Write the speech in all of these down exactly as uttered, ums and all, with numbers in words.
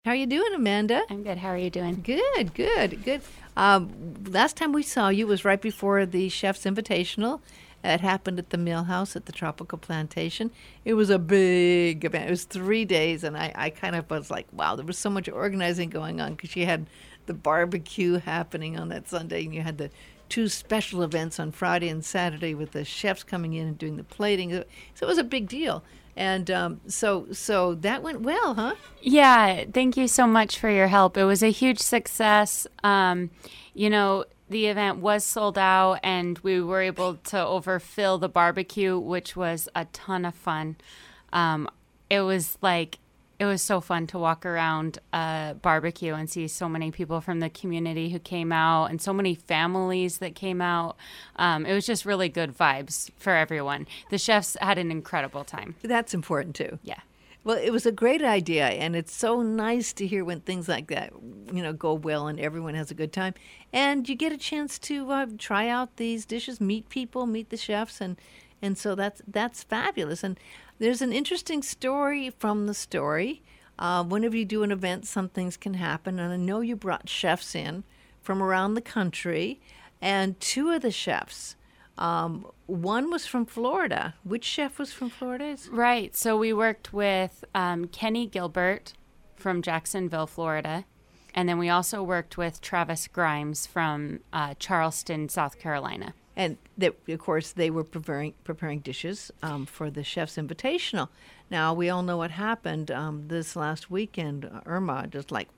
How are you doing, Amanda? I'm good. How are you doing? Good, good, good. Um, last time we saw you was right before the Chef's Invitational. It happened at the Mill House at the Tropical Plantation. It was a big event. It was three days, and I, I kind of was like, wow, there was so much organizing going on because you had the barbecue happening on that Sunday, and you had the two special events on Friday and Saturday with the chefs coming in and doing the plating. So it was a big deal. And um, so so that went well, huh? Yeah, thank you so much for your help. It was a huge success. Um, you know, the event was sold out, and we were able to overfill the barbecue, which was a ton of fun. Um, it was like, it was so fun to walk around a barbecue and see so many people from the community who came out and so many families that came out. Um, it was just really good vibes for everyone. The chefs had an incredible time. That's important, too. Yeah. Well, it was a great idea, and it's so nice to hear when things like that, you know, go well and everyone has a good time. And you get a chance to uh, try out these dishes, meet people, meet the chefs, and, and so that's that's fabulous. And there's an interesting story from the story. Uh, whenever you do an event, some things can happen, and I know you brought chefs in from around the country, and two of the chefs, Um, one was from Florida. Which chef was from Florida? Right. So we worked with um, Kenny Gilbert from Jacksonville, Florida. And then we also worked with Travis Grimes from uh, Charleston, South Carolina. And they, of course, they were preparing preparing dishes um, for the Chef's Invitational. Now, we all know what happened um, this last weekend. Uh, Irma, just like,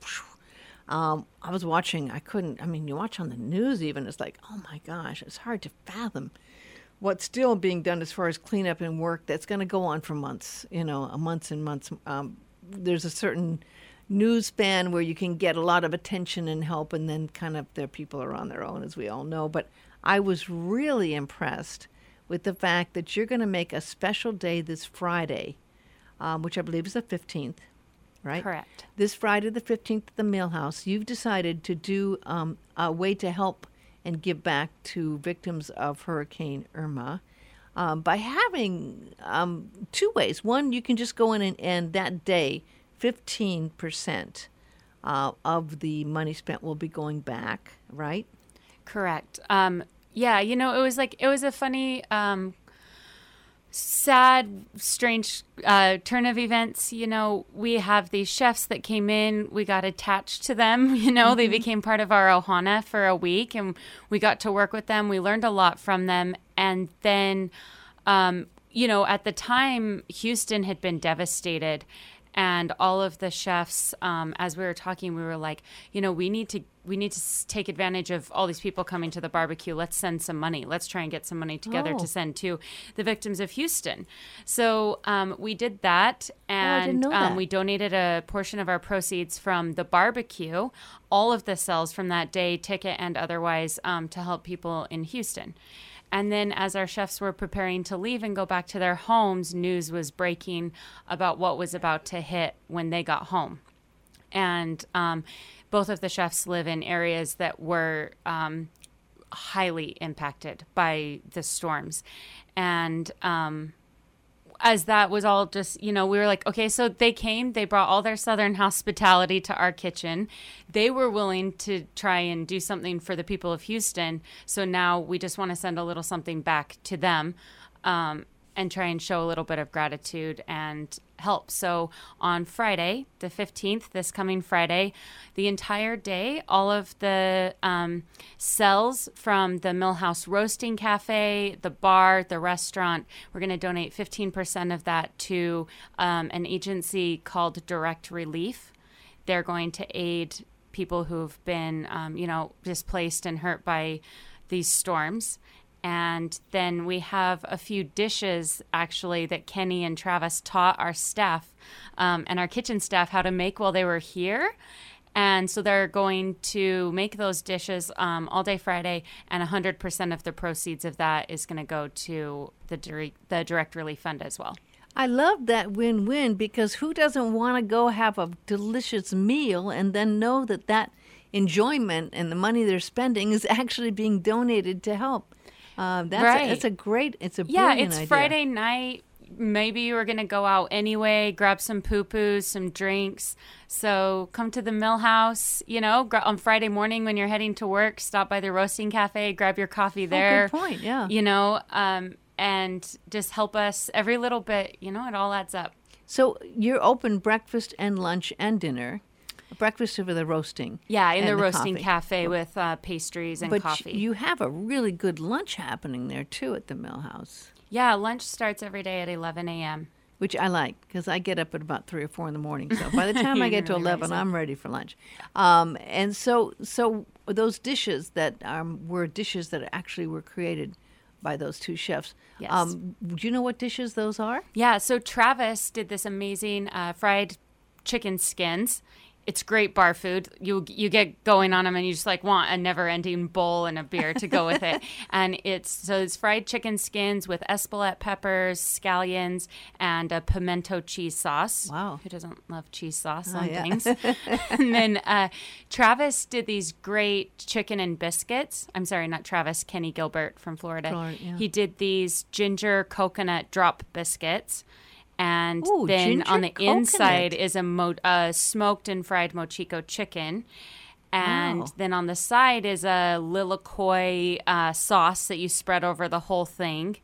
um, I was watching, I couldn't, I mean, you watch on the news even, it's like, oh my gosh, it's hard to fathom what's still being done as far as cleanup and work that's going to go on for months, you know, months and months. Um, there's a certain news span where you can get a lot of attention and help, and then kind of their people are on their own, as we all know. But I was really impressed with the fact that you're going to make a special day this Friday, um, which I believe is the fifteenth, right? Correct. This Friday the fifteenth at the Mill House, you've decided to do um, a way to help and give back to victims of Hurricane Irma um, by having um, two ways. One, you can just go in and, and that day, fifteen percent uh, of the money spent will be going back, right? Correct. Um, yeah, you know, it was like, it was a funny, um, sad, strange uh, turn of events. You know, we have these chefs that came in, we got attached to them, you know, mm-hmm. They became part of our Ohana for a week, and we got to work with them. We learned a lot from them. And then, um, you know, at the time, Houston had been devastated. And all of the chefs, um, as we were talking, we were like, you know, we need to we need to take advantage of all these people coming to the barbecue. Let's send some money. Let's try and get some money together oh. to send to the victims of Houston. So um, we did that, and oh, I didn't know um, that. we donated a portion of our proceeds from the barbecue, all of the sales from that day, ticket and otherwise, um, to help people in Houston. And then as our chefs were preparing to leave and go back to their homes, news was breaking about what was about to hit when they got home. And um, both of the chefs live in areas that were um, highly impacted by the storms. And um, as that was all just, you know, we were like, okay, so they came, they brought all their Southern hospitality to our kitchen. They were willing to try and do something for the people of Houston. So now we just want to send a little something back to them um, and try and show a little bit of gratitude and help. So on Friday, the fifteenth, this coming Friday, the entire day, all of the um, sales from the Mill House Roasting Cafe, the bar, the restaurant, we're going to donate fifteen percent of that to um, an agency called Direct Relief. They're going to aid people who've been, um, you know, displaced and hurt by these storms. And then we have a few dishes, actually, that Kenny and Travis taught our staff um, and our kitchen staff how to make while they were here. And so they're going to make those dishes um, all day Friday, and one hundred percent of the proceeds of that is going to go to the, direct, the Direct Relief Fund as well. I love that win-win, because who doesn't want to go have a delicious meal and then know that that enjoyment and the money they're spending is actually being donated to help? Uh, that's right. a, that's a great, it's a yeah, brilliant it's idea. Friday night. maybe you were going to go out anyway, grab some poo-poos, some drinks. So come to the Mill House, you know, gr- on Friday morning when you're heading to work, stop by the roasting cafe, grab your coffee there. Oh, good point, yeah. You know, um, and just help us every little bit. You know, it all adds up. So you're open breakfast and lunch and dinner. Breakfast over the roasting. Yeah, in the, and the roasting coffee. cafe with uh, pastries and but coffee. But you have a really good lunch happening there, too, at the Mill House. Yeah, lunch starts every day at eleven a.m. Which I like, because I get up at about three or four in the morning. So by the time I get to really eleven, rising. I'm ready for lunch. Um, and so so those dishes that um, were dishes that actually were created by those two chefs. Yes. Um, do you know what dishes those are? Yeah, so Travis did this amazing uh, fried chicken skins. It's great bar food. You you get going on them and you just like want a never-ending bowl and a beer to go with it. And it's so it's fried chicken skins with Espelette peppers, scallions, and a pimento cheese sauce. Wow. Who doesn't love cheese sauce Oh, on yeah. things? And then uh, Travis did these great chicken and biscuits. I'm sorry, not Travis, Kenny Gilbert from Florida. Florida, yeah. He did these ginger coconut drop biscuits. And Ooh, then ginger on the coconut. inside is a mo- uh, smoked and fried mochico chicken. And Wow. then on the side is a lilikoi uh, sauce that you spread over the whole thing.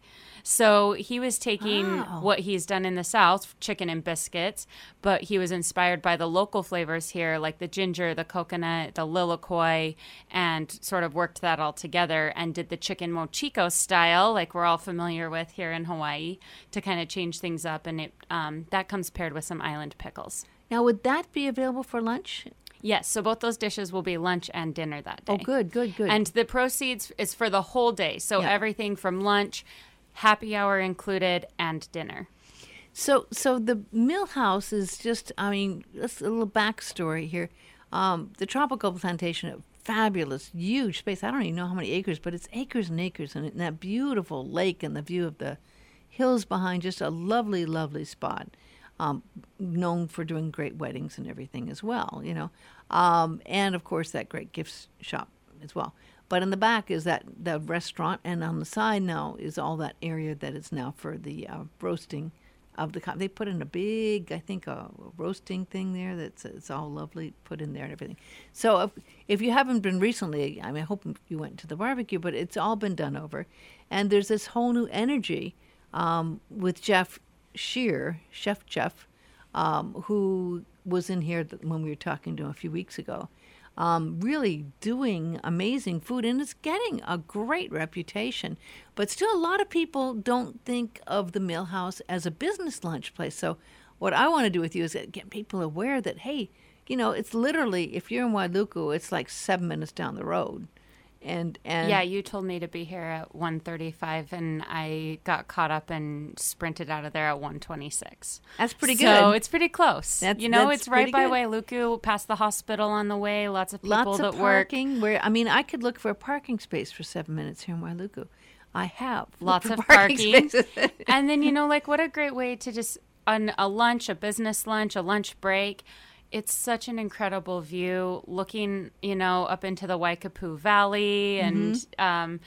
So he was taking Wow. what he's done in the South, chicken and biscuits, but he was inspired by the local flavors here, like the ginger, the coconut, the lilikoi, and sort of worked that all together and did the chicken mochico style, like we're all familiar with here in Hawaii, to kind of change things up. And it um, that comes paired with some island pickles. Now, would that be available for lunch? Yes, so both those dishes will be lunch and dinner that day. Oh, good, good, good. And the proceeds is for the whole day. So Yeah. everything from lunch, happy hour included, and dinner. So, so the Mill House is just, I mean, just a little backstory here. Um, the Tropical Plantation, a fabulous, huge space. I don't even know how many acres, but it's acres and acres. And, and that beautiful lake and the view of the hills behind, just a lovely, lovely spot. Um, known for doing great weddings and everything as well, you know. Um, and, of course, that great gift shop as well. But in the back is that the restaurant, and on the side now is all that area that is now for the uh, roasting of the. Co- they put in a big, I think, a roasting thing there that's it's all lovely put in there and everything. So if if you haven't been recently, I mean, I hope you went to the barbecue, but it's all been done over, and there's this whole new energy um, with Jeff Shear, Chef Jeff, um, who was in here th- when we were talking to him a few weeks ago. Um, really doing amazing food, and it's getting a great reputation. But still, a lot of people don't think of the Mill House as a business lunch place. So what I want to do with you is get people aware that, hey, you know, it's literally, if you're in Wailuku, it's like seven minutes down the road. And, and Yeah, you told me to be here at one thirty-five, and I got caught up and sprinted out of there at one twenty-six. That's pretty good. So it's pretty close. That's- you know, that's it's right pretty by good. Wailuku, past the hospital on the way. Lots of people Lots that of work. parking. Where I mean, I could look for a parking space for seven minutes here in Wailuku. I have Lots looked of for parking parking. spaces. And then, you know, like what a great way to just, on a lunch, a business lunch, a lunch break. It's such an incredible view looking, you know, up into the Waikapu Valley and Mm-hmm. um,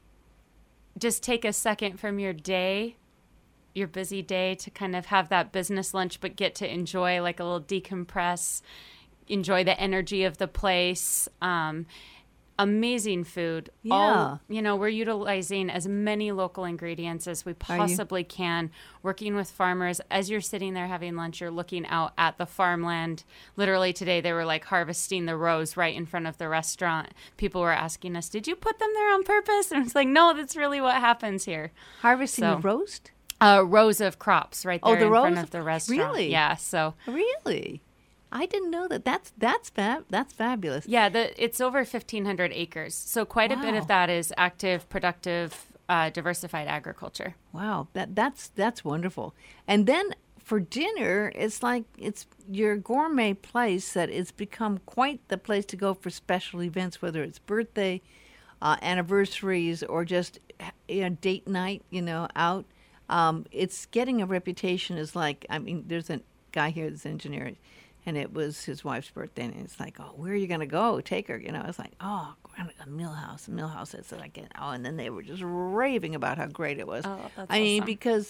just take a second from your day, your busy day, to kind of have that business lunch, but get to enjoy like a little decompress, enjoy the energy of the place. Um, amazing food. Yeah. All, you know, we're utilizing as many local ingredients as we Are you? possibly can, working with farmers. As you're sitting there having lunch, you're looking out at the farmland. Literally today, they were like harvesting the rows right in front of the restaurant. People were asking us, did you put them there on purpose? And it's like, no, that's really what happens here. Harvesting So- the roast? Uh, rows of crops right Oh, there the in rows front of of the crops. restaurant. Really? Yeah, so... Really? I didn't know that. That's that's fab. That's fabulous. Yeah, the, it's over fifteen hundred acres. So quite a bit Wow. of that is active, productive, uh, diversified agriculture. Wow, that that's that's wonderful. And then for dinner, it's like it's your gourmet place that it's become quite the place to go for special events, whether it's birthday, uh, anniversaries, or just you know, date night. You know, out. Um, it's getting a reputation as like I mean, there's a guy here that's an engineer. And it was his wife's birthday, and it's like, oh, where are you going to go? Take her, you know. It's like, oh, a Mill House, a Mill House. It's like, oh, and then they were just raving about how great it was. Oh, that's I mean, awesome. because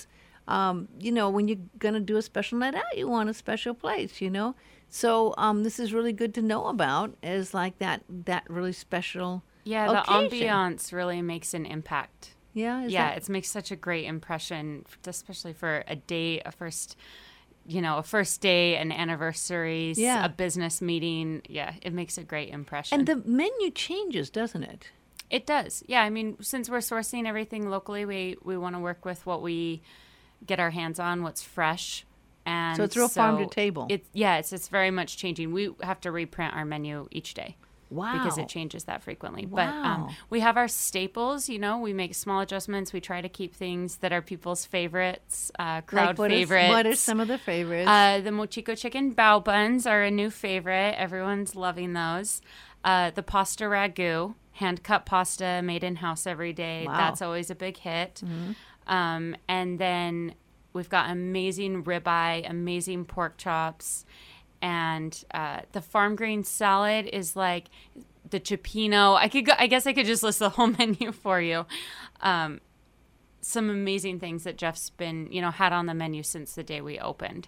Um, you know, when you're going to do a special night out, you want a special place, you know? So um, this is really good to know about as like that, that really special Yeah, the occasion. ambiance really makes an impact. Yeah, is yeah, that- it makes such a great impression, especially for a day, a first, you know, a first day, an anniversary, Yeah. a business meeting. Yeah, it makes a great impression. And the menu changes, doesn't it? It does. Yeah, I mean, since we're sourcing everything locally, we, we want to work with what we get our hands on, what's fresh. And So it's real farm to table. It, yeah, it's, it's very much changing. We have to reprint our menu each day. Wow. Because it changes that frequently. But Wow. um, we have our staples, you know, we make small adjustments. We try to keep things that are people's favorites, uh, crowd Like what is- favorites. what are some of the favorites? Uh, the Mochico chicken bao buns are a new favorite. Everyone's loving those. Uh, the pasta ragu, hand-cut pasta made in-house every day. Wow. That's always a big hit. Mm-hmm. Um, and then we've got amazing ribeye, amazing pork chops. And uh, the farm grain salad is like the cioppino. I could, go, I guess, I could just list the whole menu for you. Um, some amazing things that Jeff's been, you know, had on the menu since the day we opened.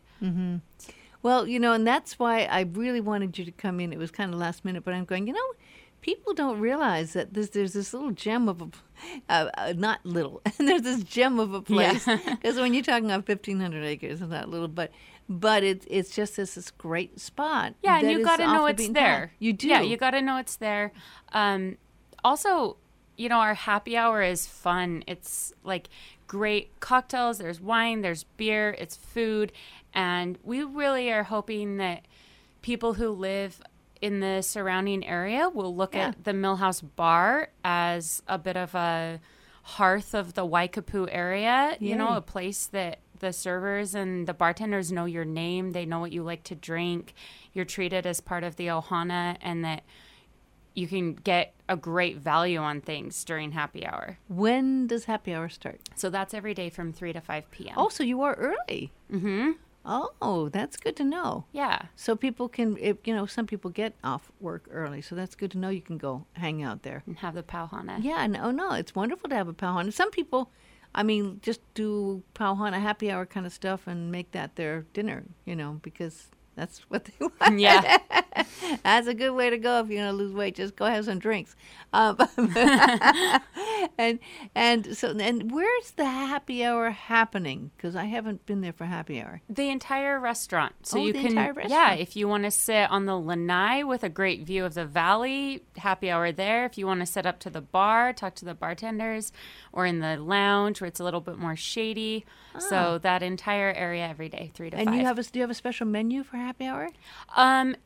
Well, you know, and that's why I really wanted you to come in. It was kind of last minute, but I'm going, you know, people don't realize that this, there's this little gem of a, uh, uh, not little, there's this gem of a place. Because when you're talking about fifteen hundred acres, it's not little, but but it's it's just this, this great spot. Yeah, and that you is got to off know the it's beaten there. path. You do. Yeah, you got to know it's there. Um, also, you know, our happy hour is fun. It's like great cocktails. There's wine. There's beer. It's food. And we really are hoping that people who live in the surrounding area will look Yeah. at the Millhouse Bar as a bit of a hearth of the Waikapu area. You know, Yay. a place that the servers and the bartenders know your name. They know what you like to drink. You're treated as part of the ohana, and that you can get a great value on things during happy hour. When does happy hour start? So that's every day from three to five p.m. Oh, so you are early. Mm-hmm. Oh, that's good to know. Yeah. So people can, if, you know, some people get off work early, so that's good to know. You can go hang out there. And have the pauhana. Yeah, no, no, it's wonderful to have a pauhana. Some people, I mean, just do pauhana happy hour kind of stuff and make that their dinner, you know, because that's what they want. Yeah. That's a good way to go if you're going to lose weight. Just go have some drinks. Um, and and so and where's the happy hour happening? Because I haven't been there for happy hour. The entire restaurant. So Oh, you the can, entire yeah, restaurant. if you want to sit on the lanai with a great view of the valley, happy hour there. If you want to sit up to the bar, talk to the bartenders, or in the lounge where it's a little bit more shady. So that entire area every day, three to And five. you have a, do you have a special menu for happy hour? Um,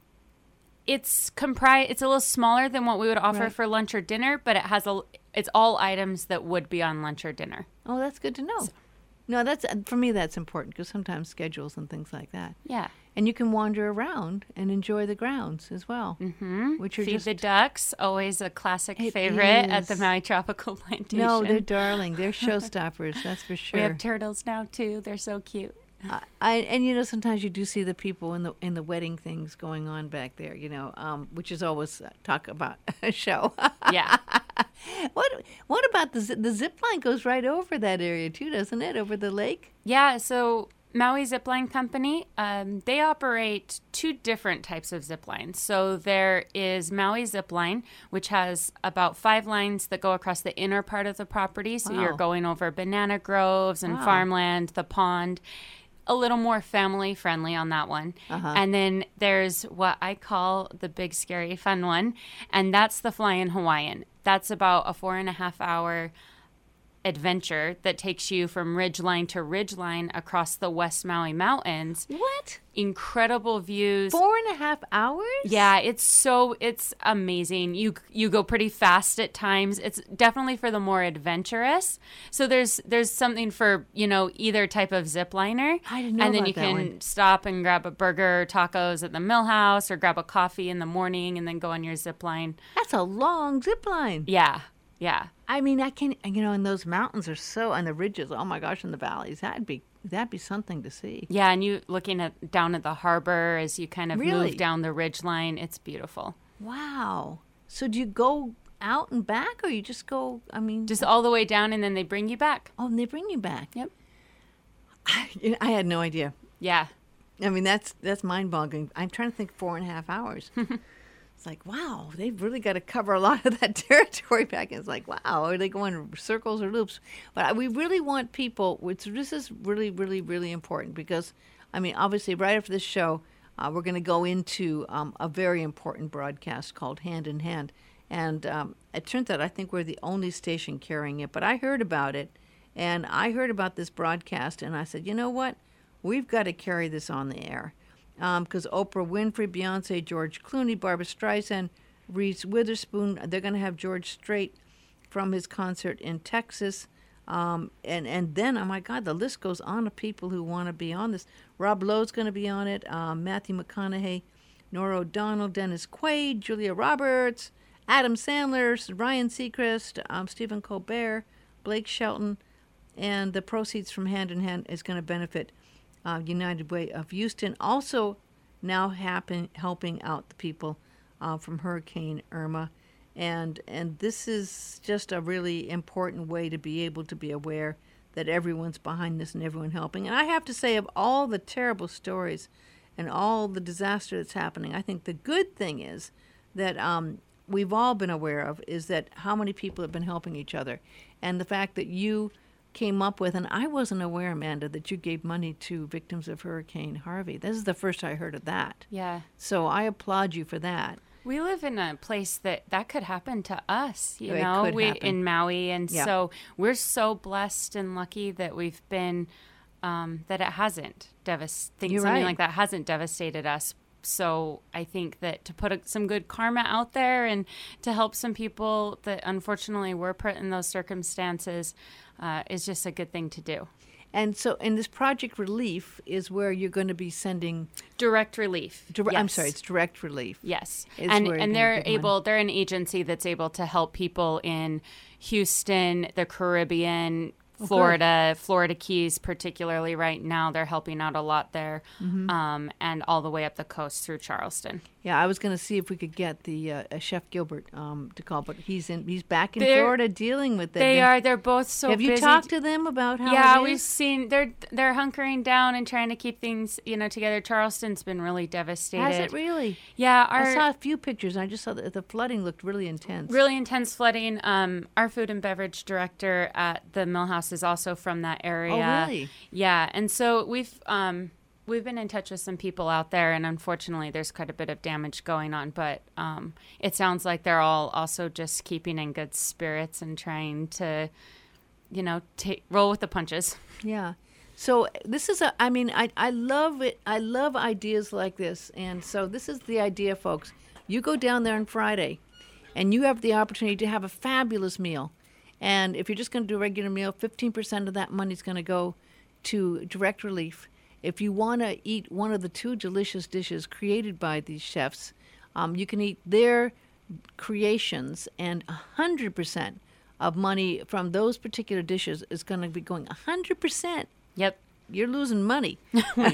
it's comprised. It's a little smaller than what we would offer Right. for lunch or dinner, but it has a. It's all items that would be on lunch or dinner. Oh, that's good to know. No, that's for me. That's important because sometimes schedules and things like that. Yeah. And you can wander around and enjoy the grounds as well, Mm-hmm. which are Feed just the ducks, always a classic It favorite at the is. Maui Tropical Plantation. no, they're darling. They're showstoppers. That's for sure. We have turtles now too. They're so cute. I, I and you know sometimes you do see the people in the in the wedding things going on back there. You know, um, which is always uh, talk about a show. Yeah. what what about the zi- the zip line goes right over that area too, doesn't it? Over the lake. Yeah, so Maui Zipline Company, um, they operate two different types of zip lines. So there is Maui Zipline, which has about five lines that go across the inner part of the property. So Wow. you're going over banana groves and Wow. farmland, the pond. A little more family friendly on that one. Uh-huh. And then there's what I call the big, scary, fun one, and that's the Flying Hawaiian. That's about a four and a half hour adventure that takes you from ridgeline to ridgeline across the West Maui Mountains. What? Incredible views. Four and a half hours? Yeah, it's so it's amazing. You you go pretty fast at times. It's definitely for the more adventurous. So there's there's something for, you know, either type of zip liner. I didn't know And then about you that can one. stop and grab a burger or tacos at the Mill House or grab a coffee in the morning and then go on your zip line. That's a long zip line. Yeah. Yeah. I mean, I can, you know, and those mountains are so, and the ridges, oh my gosh, and the valleys, that'd be, that'd be something to see. Yeah, and you looking at down at the harbor as you kind of Really? move down the ridge line, it's beautiful. Wow. So do you go out and back, or you just go, I mean, Just all the way down and then they bring you back. oh, and they bring you back. Yep. I, you know, I had no idea. Yeah. I mean, that's that's mind-boggling. I'm trying to think four and a half hours. It's like, wow, they've really got to cover a lot of that territory back. And it's like, wow, are they going in circles or loops? But we really want people, which this is really, really, really important because, I mean, obviously right after this show, uh, we're going to go into um, a very important broadcast called Hand in Hand. And um, it turns out I think we're the only station carrying it. But I heard about it, and I heard about this broadcast, and I said, you know what? We've got to carry this on the air. Because um, Oprah Winfrey, Beyonce, George Clooney, Barbra Streisand, Reese Witherspoon, they're going to have George Strait from his concert in Texas. Um, and, and then, oh my God, the list goes on of people who want to be on this. Rob Lowe's going to be on it, um, Matthew McConaughey, Norah O'Donnell, Dennis Quaid, Julia Roberts, Adam Sandler, Ryan Seacrest, um, Stephen Colbert, Blake Shelton. And the proceeds from Hand in Hand is going to benefit Uh, United Way of Houston, also now happen, helping out the people uh, from Hurricane Irma. And and this is just a really important way to be able to be aware that everyone's behind this and everyone helping. And I have to say, of all the terrible stories and all the disaster that's happening, I think the good thing is that um, we've all been aware of is that how many people have been helping each other. And the fact that you came up with, and I wasn't aware, Amanda, that you gave money to victims of Hurricane Harvey. This is the first I heard of that. Yeah. So I applaud you for that. We live in a place that that could happen to us, you It know, could we happen. in Maui, and Yeah. so we're so blessed and lucky that we've been um, that it hasn't devas- think You're something right. like that hasn't devastated us. So I think that to put a, some good karma out there and to help some people that unfortunately were put in those circumstances uh, is just a good thing to do. And so, in this Project Relief is where you're going to be sending. Direct relief. Dire- I'm Yes. sorry, it's Direct Relief. Yes, Is and where you're and gonna they're give money. able. They're an agency that's able to help people in Houston, the Caribbean, Florida, Florida Keys, particularly right now. They're helping out a lot there, Mm-hmm. um, and all the way up the coast through Charleston. Yeah, I was going to see if we could get the uh, uh, Chef Gilbert um, to call, but he's in. He's back in They're- Florida dealing with it. They They- are. They're both so. Have you busy. talked to them about how? Yeah, it we've is? seen they're they're hunkering down and trying to keep things, you know, together. Charleston's been really devastated. Has it really? Yeah, I our saw a few pictures. And I just saw that the flooding looked really intense. really intense flooding. Um, our food and beverage director at the Millhouse is also from that area. Oh, really? Yeah, and so we've um, we've been in touch with some people out there, and unfortunately, there's quite a bit of damage going on. But um, it sounds like they're all also just keeping in good spirits and trying to, you know, take roll with the punches. Yeah. So this is a, I mean, I, I love it. I love ideas like this. And so this is the idea, folks. You go down there on Friday and you have the opportunity to have a fabulous meal. And if you're just going to do a regular meal, fifteen percent of that money is going to go to Direct Relief. If you want to eat one of the two delicious dishes created by these chefs, um, you can eat their creations, and one hundred percent of money from those particular dishes is going to be going one hundred percent. Yep. You're losing money. I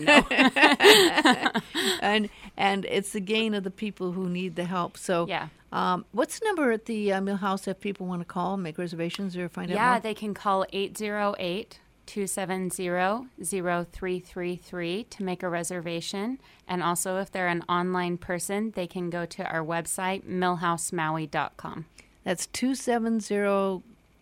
know. and and it's the gain of the people who need the help. So Yeah. um, what's the number at the uh, Millhouse if people want to call, make reservations, or find out Yeah, more? they can call eight zero eight, two seven zero, zero three three three to make a reservation. And also, if they're an online person, they can go to our website, millhouse maui dot com. That's two seven zero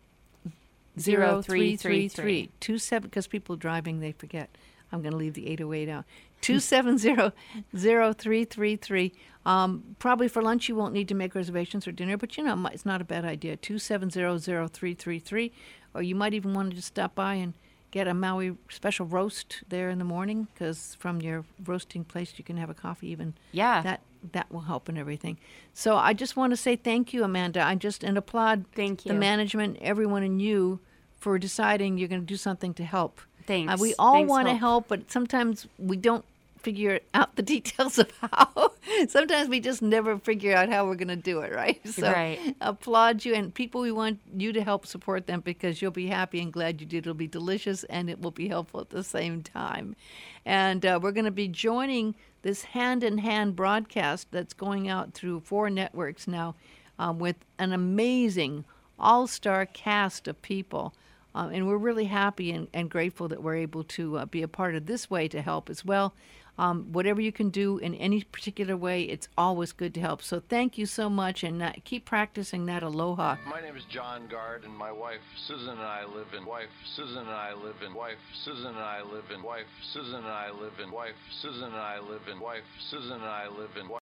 zero three three three. Two seven because people driving they forget. I'm going to leave the eight oh eight out. Two seven zero zero three three three. Um, probably for lunch you won't need to make reservations or dinner, but you know it's not a bad idea. Two seven zero zero three three three, or you might even want to just stop by and get a Maui special roast there in the morning, because from your roasting place you can have a coffee even. Yeah. That that will help and everything. So I just want to say thank you, Amanda. I just and applaud Thank the you. management, everyone, and you for deciding you're going to do something to help. Thanks. Uh, we all Thanks, want to Hope. help, but sometimes we don't figure out the details of how. Sometimes we just never figure out how we're going to do it, right? So Right. applaud you, and people, we want you to help support them because you'll be happy and glad you did. It'll be delicious and it will be helpful at the same time. And uh, we're going to be joining this hand-in-hand broadcast that's going out through four networks now um, with an amazing all-star cast of people. Uh, and we're really happy and, and grateful that we're able to uh, be a part of this way to help as well. Um, whatever you can do in any particular way, it's always good to help. So thank you so much, and uh, keep practicing that aloha. My name is John Gard, and my wife Susan and I live in wife Susan and I live in wife Susan and I live in wife Susan and I live in wife Susan and I live in wife Susan and I live in wife.